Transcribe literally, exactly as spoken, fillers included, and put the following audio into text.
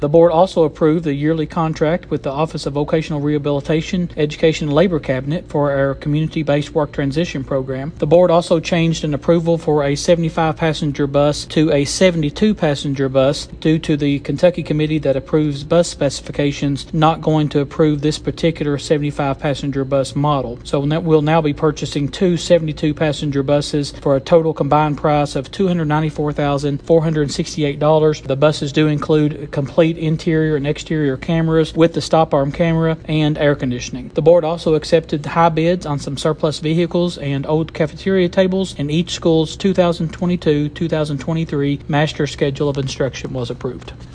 The board also approved the yearly contract with the Office of Vocational Rehabilitation, Education, and Labor Cabinet for our community-based work transition program. The board also changed an approval for a seventy-five passenger bus to a seventy-two passenger bus due to the Kentucky committee that approves bus specifications not going to approve this particular seventy-five passenger bus model. So we'll now be purchasing two seventy-two passenger buses for a total combined price of two hundred ninety-four thousand four hundred sixty-eight dollars. The buses do include complete interior and exterior cameras with the stop arm camera and air conditioning. The board also accepted high bids on some surplus vehicles and old cafeteria tables, and each school's two thousand twenty-two two thousand twenty-three master schedule of instruction was approved.